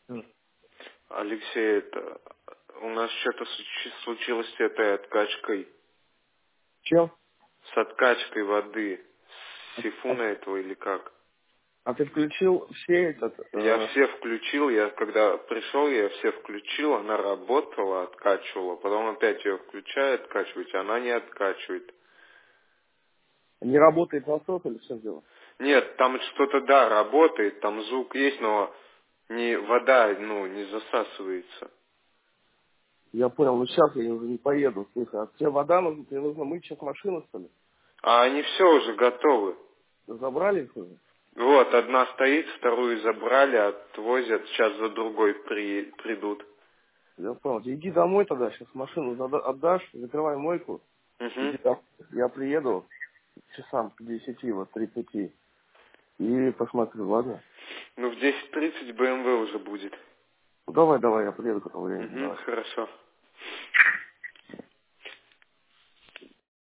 М. Алексей, это у нас что-то случилось с этой откачкой, Чем? с откачкой воды, с А, сифуна этого или как? а ты включил все этот... Я все включил, я когда пришел, я все включил, она работала, откачивала, потом опять ее включаю откачивать, она не откачивает. не работает насос или что дело? Нет, там что-то, да, работает, там звук есть, но не вода, не засасывается. Я понял, ну сейчас я уже не поеду. Слушай, а тебе вода нужна? Тебе нужно мыть сейчас машину, что ли? А они все уже готовы. Забрали их уже? Вот, одна стоит, вторую забрали, отвозят, сейчас за другой придут. Я понял. Ты иди домой тогда, сейчас машину отдашь, закрывай мойку. Угу. Иди там. Я приеду часам к 10, вот 30. И посмотрю, ладно? Ну, в 10:30 БМВ уже будет. Ну, давай, я приеду к этому времени. Угу, Давай. хорошо.